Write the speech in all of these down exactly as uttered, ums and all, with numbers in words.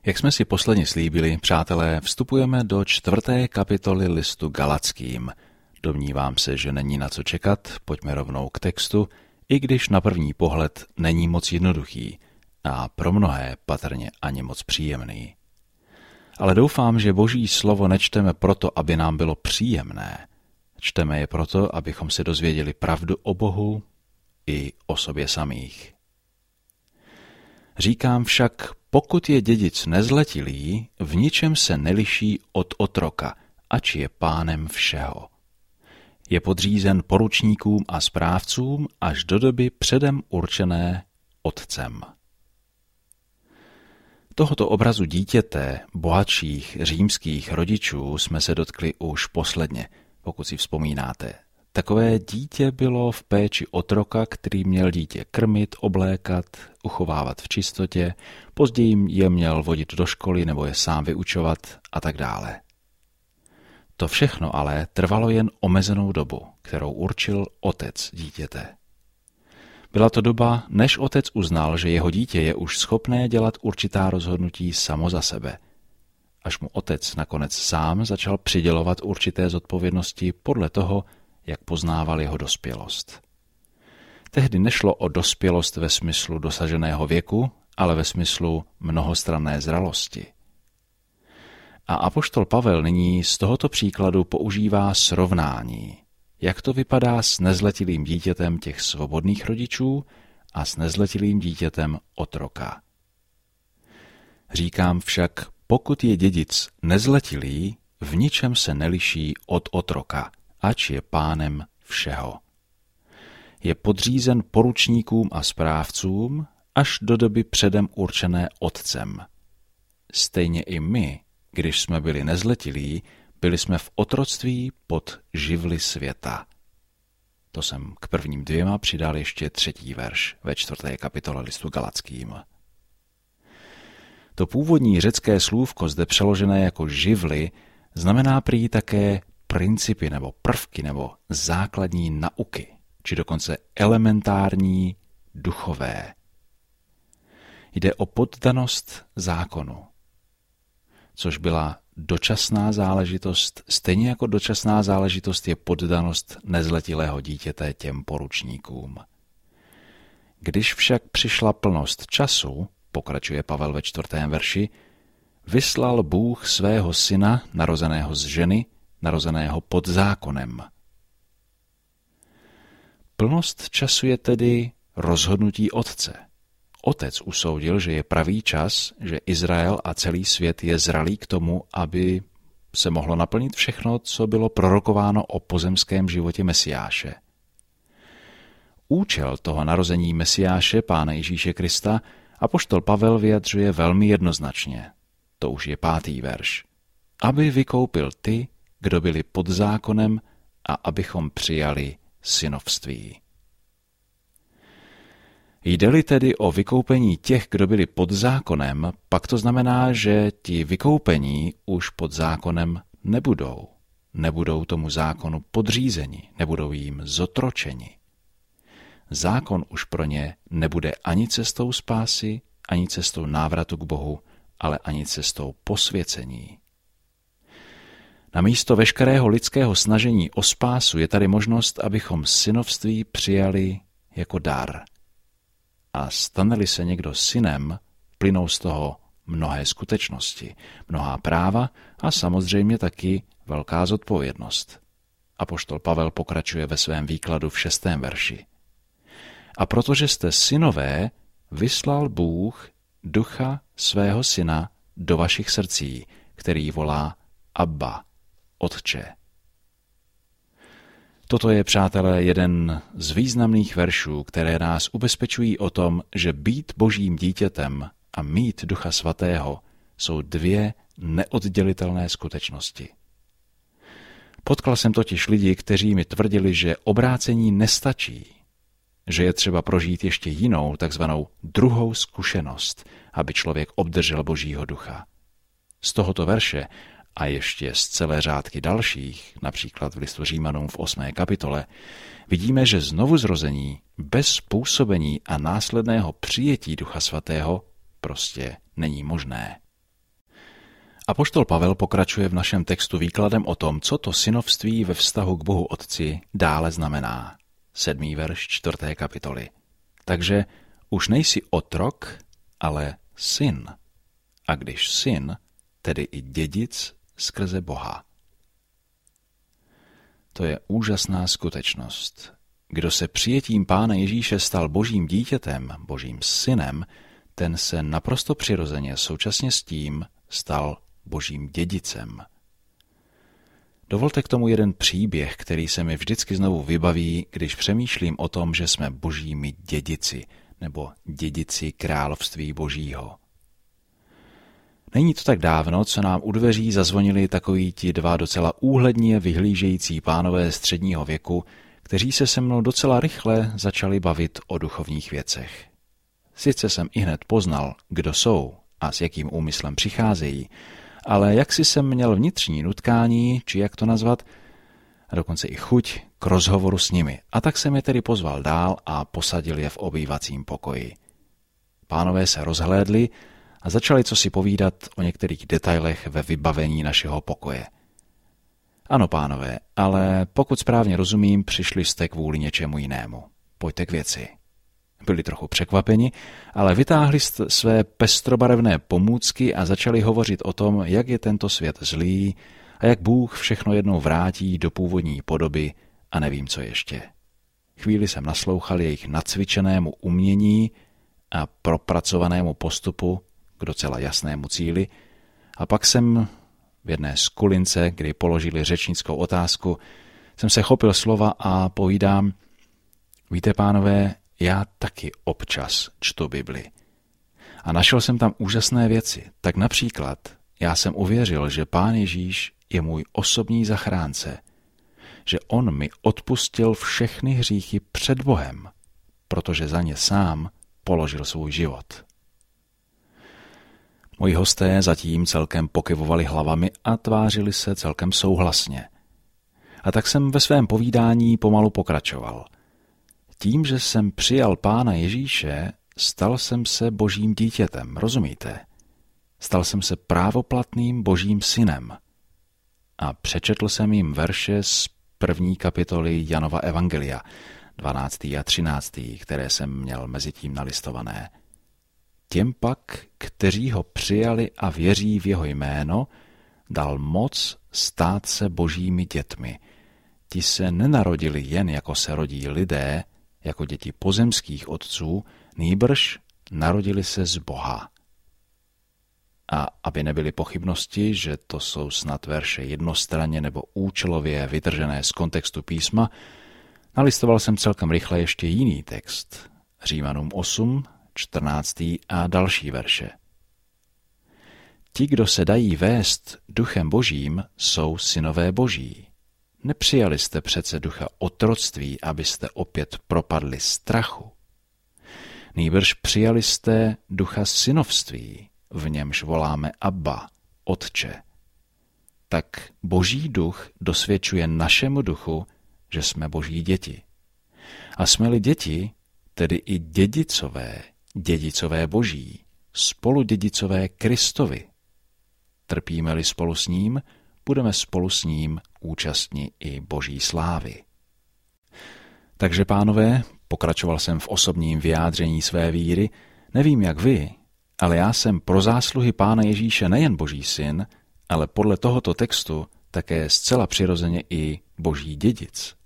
Jak jsme si posledně slíbili, přátelé, vstupujeme do čtvrté kapitoly listu Galackým. Domnívám se, že není na co čekat, pojďme rovnou k textu, i když na první pohled není moc jednoduchý a pro mnohé patrně ani moc příjemný. Ale doufám, že Boží slovo nečteme proto, aby nám bylo příjemné. Čteme je proto, abychom se dozvěděli pravdu o Bohu i o sobě samých. Říkám však, pokud je dědic nezletilý, v ničem se neliší od otroka, ač je pánem všeho. Je podřízen poručníkům a správcům až do doby předem určené otcem. Tohoto obrazu dítěte bohatších římských rodičů jsme se dotkli už posledně, pokud si vzpomínáte. Takové dítě bylo v péči otroka, který měl dítě krmit, oblékat, uchovávat v čistotě, později je měl vodit do školy nebo je sám vyučovat a tak dále. To všechno ale trvalo jen omezenou dobu, kterou určil otec dítěte. Byla to doba, než otec uznal, že jeho dítě je už schopné dělat určitá rozhodnutí samo za sebe. Až mu otec nakonec sám začal přidělovat určité zodpovědnosti podle toho, jak poznával jeho dospělost. Tehdy nešlo o dospělost ve smyslu dosaženého věku, ale ve smyslu mnohostranné zralosti. A apoštol Pavel nyní z tohoto příkladu používá srovnání, jak to vypadá s nezletilým dítětem těch svobodných rodičů a s nezletilým dítětem otroka. Říkám však, pokud je dědic nezletilý, v ničem se neliší od otroka, ač je pánem všeho. Je podřízen poručníkům a správcům až do doby předem určené otcem. Stejně i my, když jsme byli nezletilí, byli jsme v otroctví pod živly světa. To jsem k prvním dvěma přidal ještě třetí verš ve čtvrté kapitole listu Galackým. To původní řecké slůvko zde přeložené jako živly znamená prý také principy nebo prvky nebo základní nauky, či dokonce elementární duchové. Jde o poddanost zákonu, což byla dočasná záležitost, stejně jako dočasná záležitost je poddanost nezletilého dítěte těm poručníkům. Když však přišla plnost času, pokračuje Pavel ve čtvrtém verši, vyslal Bůh svého syna, narozeného z ženy, narozeného pod zákonem. Plnost času je tedy rozhodnutí otce. Otec usoudil, že je pravý čas, že Izrael a celý svět je zralý k tomu, aby se mohlo naplnit všechno, co bylo prorokováno o pozemském životě Mesiáše. Účel toho narození Mesiáše, Pána Ježíše Krista, apoštol Pavel vyjadřuje velmi jednoznačně. To už je pátý verš. Aby vykoupil ty, kdo byli pod zákonem, a abychom přijali synovství. Jde-li tedy o vykoupení těch, kdo byli pod zákonem, pak to znamená, že ti vykoupení už pod zákonem nebudou. Nebudou tomu zákonu podřízeni, nebudou jim zotročeni. Zákon už pro ně nebude ani cestou spásy, ani cestou návratu k Bohu, ale ani cestou posvěcení. Namísto veškerého lidského snažení o spásu je tady možnost, abychom synovství přijali jako dar. A stane-li se někdo synem, plynou z toho mnohé skutečnosti, mnohá práva a samozřejmě taky velká zodpovědnost. Apoštol Pavel pokračuje ve svém výkladu v šestém verši. A protože jste synové, vyslal Bůh ducha svého syna do vašich srdcí, který volá Abba, Otče. Toto je, přátelé, jeden z významných veršů, které nás ubezpečují o tom, že být Božím dítětem a mít Ducha Svatého jsou dvě neoddělitelné skutečnosti. Potkal jsem totiž lidi, kteří mi tvrdili, že obrácení nestačí, že je třeba prožít ještě jinou, takzvanou druhou zkušenost, aby člověk obdržel Božího ducha. Z tohoto verše a ještě z celé řádky dalších, například v listu Římanům v osmé kapitole, vidíme, že znovuzrození bez působení a následného přijetí Ducha Svatého prostě není možné. Apoštol Pavel pokračuje v našem textu výkladem o tom, co to synovství ve vztahu k Bohu Otci dále znamená. Sedmý verš čtvrté kapitoly. Takže už nejsi otrok, ale syn. A když syn, tedy i dědic skrze Boha. To je úžasná skutečnost. Kdo se přijetím Pána Ježíše stal božím dítětem, božím synem, ten se naprosto přirozeně současně s tím stal božím dědicem. Dovolte k tomu jeden příběh, který se mi vždycky znovu vybaví, když přemýšlím o tom, že jsme božími dědici, nebo dědici království božího. Není to tak dávno, co nám u dveří zazvonili takoví ti dva docela úhledně vyhlížející pánové středního věku, kteří se se mnou docela rychle začali bavit o duchovních věcech. Sice jsem ihned poznal, kdo jsou a s jakým úmyslem přicházejí, ale jaksi jsem měl vnitřní nutkání, či jak to nazvat, a dokonce i chuť k rozhovoru s nimi. A tak jsem je tedy pozval dál a posadil je v obývacím pokoji. Pánové se rozhlédli a začali cosi povídat o některých detailech ve vybavení našeho pokoje. Ano, pánové, ale pokud správně rozumím, přišli jste kvůli něčemu jinému. Pojďte k věci. Byli trochu překvapeni, ale vytáhli své pestrobarevné pomůcky a začali hovořit o tom, jak je tento svět zlý a jak Bůh všechno jednou vrátí do původní podoby a nevím, co ještě. Chvíli jsem naslouchal jejich nacvičenému umění a propracovanému postupu k docela jasnému cíli a pak jsem v jedné skulince, kdy položili řečnickou otázku, jsem se chopil slova a povídám, víte, pánové, já taky občas čtu Bibli. A našel jsem tam úžasné věci. Tak například já jsem uvěřil, že Pán Ježíš je můj osobní zachránce, že on mi odpustil všechny hříchy před Bohem, protože za ně sám položil svůj život. Moji hosté zatím celkem pokyvovali hlavami a tvářili se celkem souhlasně. A tak jsem ve svém povídání pomalu pokračoval. Tím, že jsem přijal Pána Ježíše, stal jsem se božím dítětem, rozumíte? Stal jsem se právoplatným božím synem. A přečetl jsem jim verše z první kapitoly Janova evangelia, dvanáctý a třináctý, které jsem měl mezi tím nalistované. Těm pak, kteří ho přijali a věří v jeho jméno, dal moc stát se božími dětmi. Ti se nenarodili jen jako se rodí lidé, jako děti pozemských otců, nýbrž narodili se z Boha. A aby nebyly pochybnosti, že to jsou snad verše jednostranně nebo účelově vytržené z kontextu písma, nalistoval jsem celkem rychle ještě jiný text. Římanům osm, čtrnáctý a další verše. Ti, kdo se dají vést duchem božím, jsou synové boží. Nepřijali jste přece ducha otroctví, abyste opět propadli strachu. Nýbrž přijali jste ducha synovství, v němž voláme Abba, Otče. Tak boží duch dosvědčuje našemu duchu, že jsme boží děti. A jsme-li děti, tedy i dědicové, dědicové boží, spoludědicové Kristovi. Trpíme-li spolu s ním, budeme spolu s ním účastni i boží slávy. Takže, pánové, pokračoval jsem v osobním vyjádření své víry, nevím jak vy, ale já jsem pro zásluhy Pána Ježíše nejen boží syn, ale podle tohoto textu také zcela přirozeně i boží dědic.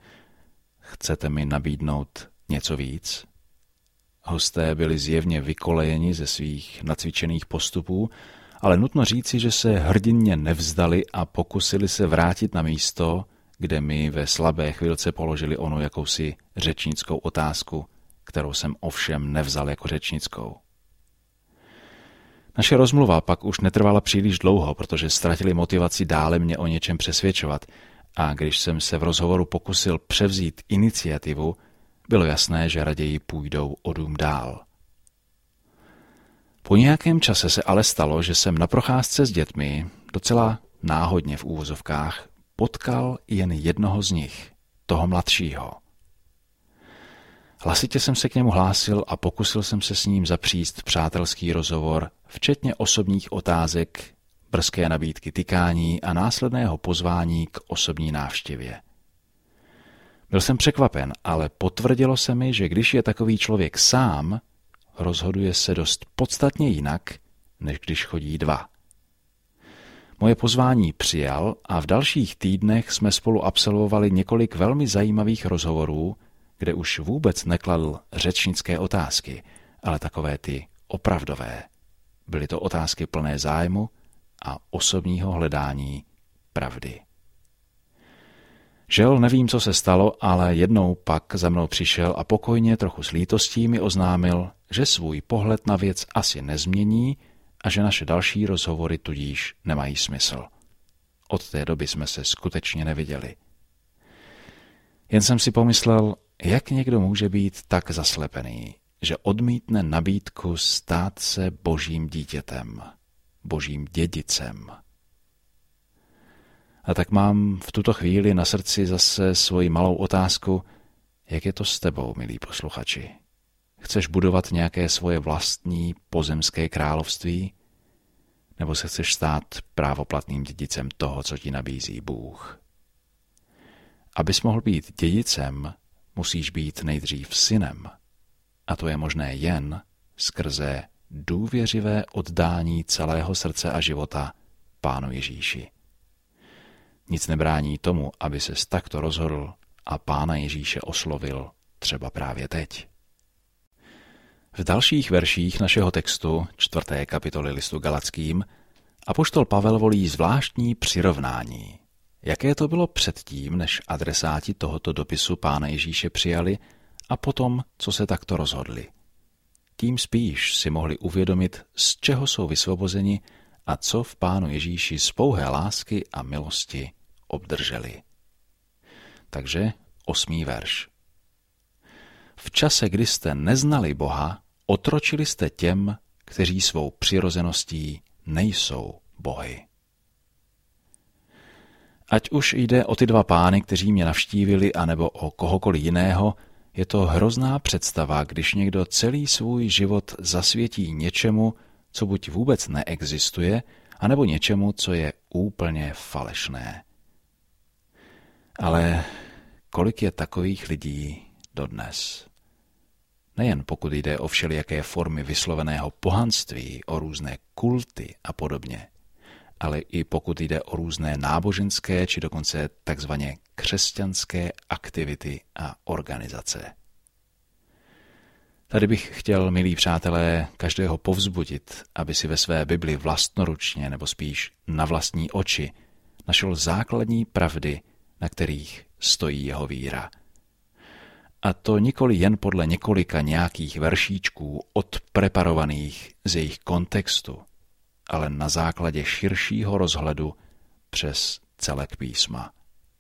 Chcete mi nabídnout něco víc? Hosté byli zjevně vykolejeni ze svých nacvičených postupů, ale nutno říci, že se hrdinně nevzdali a pokusili se vrátit na místo, kde mi ve slabé chvilce položili onu jakousi řečnickou otázku, kterou jsem ovšem nevzal jako řečnickou. Naše rozmluva pak už netrvala příliš dlouho, protože ztratili motivaci dále mě o něčem přesvědčovat a když jsem se v rozhovoru pokusil převzít iniciativu, bylo jasné, že raději půjdou o dům dál. Po nějakém čase se ale stalo, že jsem na procházce s dětmi, docela náhodně v úvozovkách, potkal jen jednoho z nich, toho mladšího. Hlasitě jsem se k němu hlásil a pokusil jsem se s ním zapříst přátelský rozhovor, včetně osobních otázek, brzké nabídky tykání a následného pozvání k osobní návštěvě. Byl jsem překvapen, ale potvrdilo se mi, že když je takový člověk sám, rozhoduje se dost podstatně jinak, než když chodí dva. Moje pozvání přijal a v dalších týdnech jsme spolu absolvovali několik velmi zajímavých rozhovorů, kde už vůbec nekladl řečnické otázky, ale takové ty opravdové. Byly to otázky plné zájmu a osobního hledání pravdy. Žel, nevím, co se stalo, ale jednou pak za mnou přišel a pokojně, trochu s lítostí mi oznámil, že svůj pohled na věc asi nezmění a že naše další rozhovory tudíž nemají smysl. Od té doby jsme se skutečně neviděli. Jen jsem si pomyslel, jak někdo může být tak zaslepený, že odmítne nabídku stát se božím dítětem, božím dědicem. A tak mám v tuto chvíli na srdci zase svoji malou otázku, jak je to s tebou, milí posluchači? Chceš budovat nějaké svoje vlastní pozemské království? Nebo se chceš stát právoplatným dědicem toho, co ti nabízí Bůh? Abys mohl být dědicem, musíš být nejdřív synem. A to je možné jen skrze důvěřivé oddání celého srdce a života Pánu Ježíši. Nic nebrání tomu, aby ses takto rozhodl a Pána Ježíše oslovil třeba právě teď. V dalších verších našeho textu, čtvrté kapitoly listu Galackým, apoštol Pavel volí zvláštní přirovnání. Jaké to bylo předtím, než adresáti tohoto dopisu Pána Ježíše přijali a potom, co se takto rozhodli. Tím spíš si mohli uvědomit, z čeho jsou vysvobozeni a co v Pánu Ježíši z pouhé lásky a milosti obdrželi. Takže osmý verš. V čase, kdy jste neznali Boha, otročili jste těm, kteří svou přirozeností nejsou bohy. Ať už jde o ty dva pány, kteří mě navštívili, anebo o kohokoliv jiného, je to hrozná představa, když někdo celý svůj život zasvětí něčemu, co buď vůbec neexistuje, anebo něčemu, co je úplně falešné. Ale kolik je takových lidí dodnes? Nejen pokud jde o všelijaké formy vysloveného pohanství, o různé kulty a podobně, ale i pokud jde o různé náboženské či dokonce takzvaně křesťanské aktivity a organizace. Tady bych chtěl, milí přátelé, každého povzbudit, aby si ve své Bibli vlastnoručně nebo spíš na vlastní oči našel základní pravdy, na kterých stojí jeho víra. A to nikoli jen podle několika nějakých veršíčků odpreparovaných z jejich kontextu, ale na základě širšího rozhledu přes celek písma.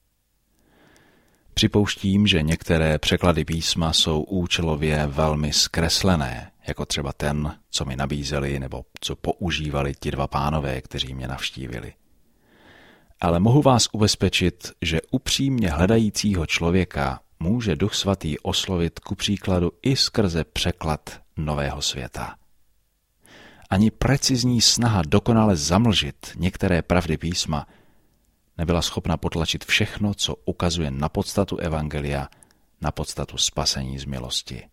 Připouštím, že některé překlady písma jsou účelově velmi zkreslené, jako třeba ten, co mi nabízeli nebo co používali ti dva pánové, kteří mě navštívili. Ale mohu vás ubezpečit, že upřímně hledajícího člověka může Duch Svatý oslovit ku příkladu i skrze překlad Nového světa. Ani precizní snaha dokonale zamlžit některé pravdy písma nebyla schopna potlačit všechno, co ukazuje na podstatu evangelia, na podstatu spasení z milosti.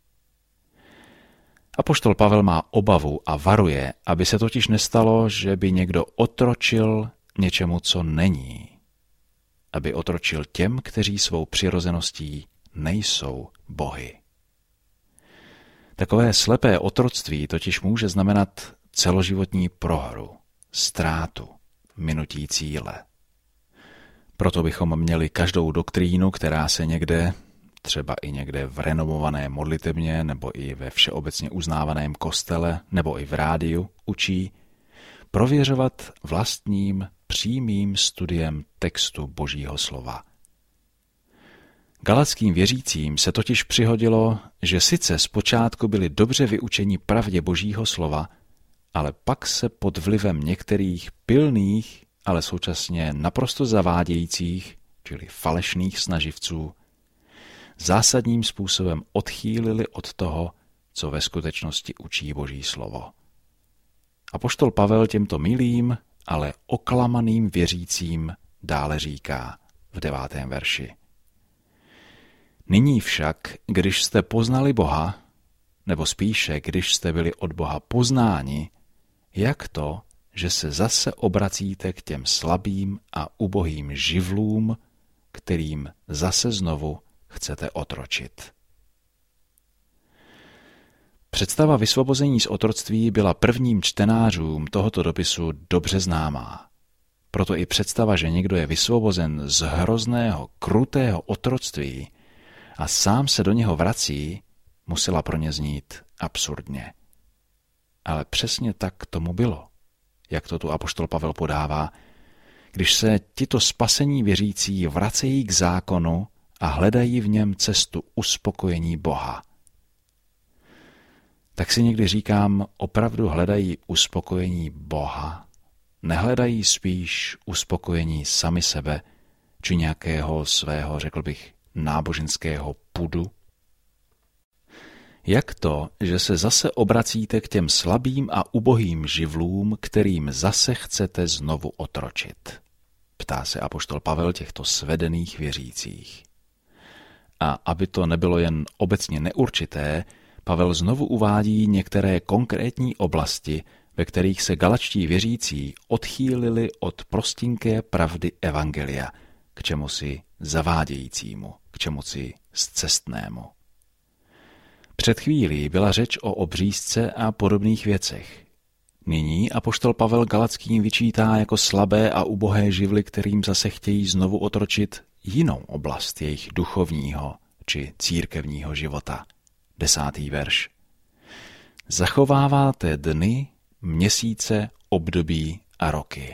Apoštol Pavel má obavu a varuje, aby se totiž nestalo, že by někdo otročil něčemu, co není. Aby otročil těm, kteří svou přirozeností nejsou bohy. Takové slepé otroctví totiž může znamenat celoživotní prohru, ztrátu, minutí cíle. Proto bychom měli každou doktrínu, která se někde, třeba i někde v renomované modlitebně nebo i ve všeobecně uznávaném kostele nebo i v rádiu učí, prověřovat vlastním přímým studiem textu Božího slova. Galackým věřícím se totiž přihodilo, že sice zpočátku byli dobře vyučeni pravdě Božího slova, ale pak se pod vlivem některých pilných, ale současně naprosto zavádějících, čili falešných snaživců, zásadním způsobem odchýlili od toho, co ve skutečnosti učí Boží slovo. Apoštol Pavel těmto milým, ale oklamaným věřícím dále říká v devátém verši. Nyní však, když jste poznali Boha, nebo spíše, když jste byli od Boha poznáni, jak to, že se zase obracíte k těm slabým a ubohým živlům, kterým zase znovu chcete otročit. Představa vysvobození z otroctví byla prvním čtenářům tohoto dopisu dobře známá. Proto i představa, že někdo je vysvobozen z hrozného, krutého otroctví a sám se do něho vrací, musela pro ně znít absurdně. Ale přesně tak tomu bylo, jak to tu apoštol Pavel podává, když se tito spasení věřící vracejí k zákonu a hledají v něm cestu uspokojení Boha. Tak si někdy říkám, opravdu hledají uspokojení Boha? Nehledají spíš uspokojení sami sebe, či nějakého svého, řekl bych, náboženského pudu? Jak to, že se zase obracíte k těm slabým a ubohým živlům, kterým zase chcete znovu otročit? Ptá se apoštol Pavel těchto svedených věřících. A aby to nebylo jen obecně neurčité, Pavel znovu uvádí některé konkrétní oblasti, ve kterých se galačtí věřící odchýlili od prostinké pravdy evangelia, k čemusi zavádějícímu, k čemusi zcestnému. Před chvílí byla řeč o obřízce a podobných věcech. Nyní apoštol Pavel Galackým vyčítá jako slabé a ubohé živly, kterým zase chtějí znovu otročit jinou oblast jejich duchovního či církevního života. Desátý verš. Zachováváte dny, měsíce, období a roky.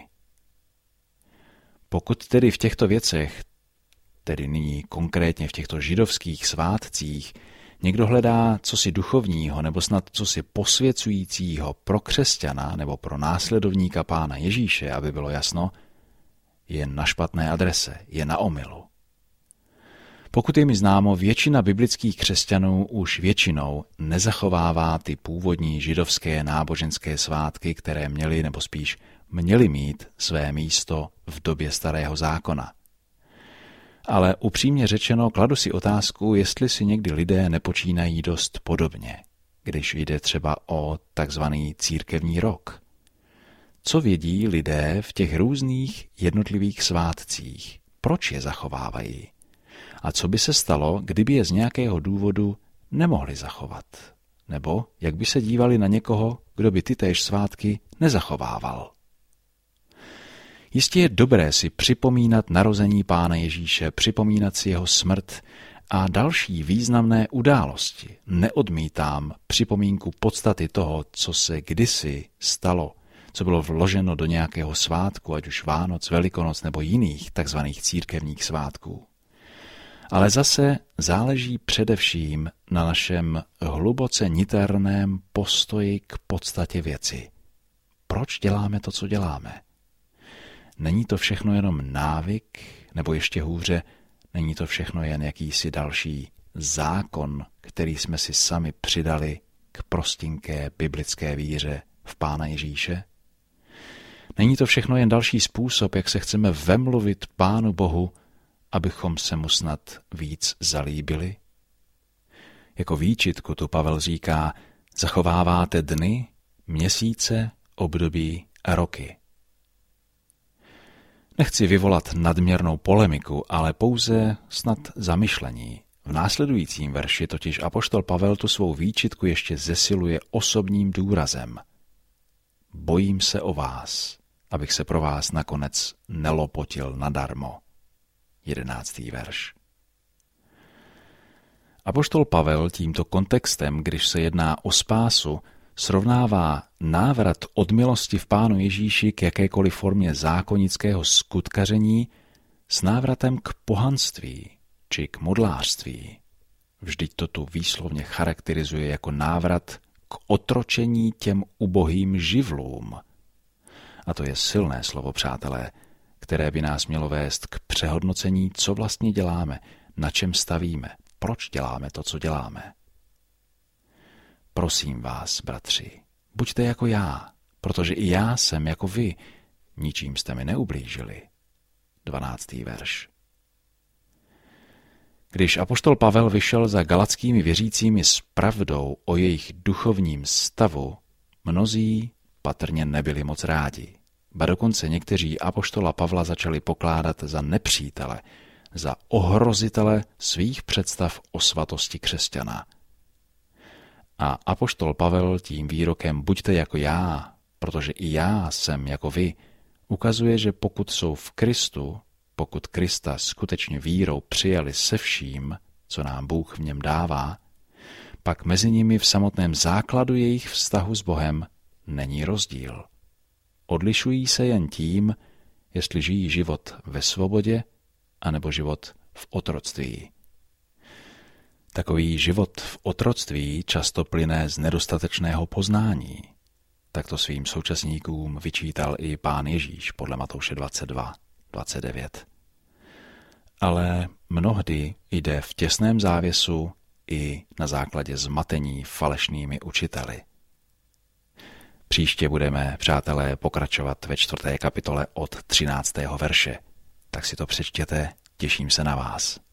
Pokud tedy v těchto věcech, tedy nyní konkrétně v těchto židovských svátcích, někdo hledá cosi duchovního nebo snad cosi posvěcujícího pro křesťana nebo pro následovníka Pána Ježíše, aby bylo jasno, je na špatné adrese, je na omylu. Pokud je mi známo, většina biblických křesťanů už většinou nezachovává ty původní židovské náboženské svátky, které měly nebo spíš měly mít své místo v době Starého zákona. Ale upřímně řečeno, kladu si otázku, jestli si někdy lidé nepočínají dost podobně, když jde třeba o takzvaný církevní rok. Co vědí lidé v těch různých jednotlivých svátcích? Proč je zachovávají? A co by se stalo, kdyby je z nějakého důvodu nemohli zachovat? Nebo jak by se dívali na někoho, kdo by tytéž svátky nezachovával? Jistě je dobré si připomínat narození Pána Ježíše, připomínat si jeho smrt a další významné události. Neodmítám připomínku podstaty toho, co se kdysi stalo, co bylo vloženo do nějakého svátku, ať už Vánoc, Velikonoc nebo jiných takzvaných církevních svátků. Ale zase záleží především na našem hluboce niterném postoji k podstatě věci. Proč děláme to, co děláme? Není to všechno jenom návyk, nebo ještě hůře, není to všechno jen jakýsi další zákon, který jsme si sami přidali k prostinké biblické víře v Pána Ježíše? Není to všechno jen další způsob, jak se chceme vemluvit Pánu Bohu, abychom se mu snad víc zalíbili? Jako výčitku tu Pavel říká, zachováváte dny, měsíce, období a roky. Nechci vyvolat nadměrnou polemiku, ale pouze snad zamyšlení. V následujícím verši totiž apoštol Pavel tu svou výčitku ještě zesiluje osobním důrazem. Bojím se o vás, abych se pro vás nakonec nelopotil nadarmo. Jedenáctý verš. Apoštol Pavel tímto kontextem, když se jedná o spásu, srovnává návrat od milosti v Pánu Ježíši k jakékoliv formě zákonického skutkaření s návratem k pohanství či k modlářství. Vždyť to tu výslovně charakterizuje jako návrat k otročení těm ubohým živlům. A to je silné slovo, přátelé, které by nás mělo vést k přehodnocení, co vlastně děláme, na čem stavíme, proč děláme to, co děláme. Prosím vás, bratři, buďte jako já, protože i já jsem jako vy ničím jste mi neublížili. dvanáctý verš. Když apoštol Pavel vyšel za galackými věřícími s pravdou o jejich duchovním stavu, mnozí patrně nebyli moc rádi. Ba dokonce někteří apoštola Pavla začali pokládat za nepřítele, za ohrozitele svých představ o svatosti křesťana. A apoštol Pavel tím výrokem buďte jako já, protože i já jsem jako vy, ukazuje, že pokud jsou v Kristu, pokud Krista skutečně vírou přijali se vším, co nám Bůh v něm dává, pak mezi nimi v samotném základu jejich vztahu s Bohem není rozdíl. Odlišují se jen tím, jestli žijí život ve svobodě, anebo život v otroctví. Takový život v otroctví často plyne z nedostatečného poznání. Tak to svým současníkům vyčítal i Pán Ježíš podle Matouše dvacet dva dvacet devět. Ale mnohdy jde v těsném závěsu i na základě zmatení falešnými učiteli. Příště budeme, přátelé, pokračovat ve čtvrté kapitole od třináctého verše. Tak si to přečtěte, těším se na vás.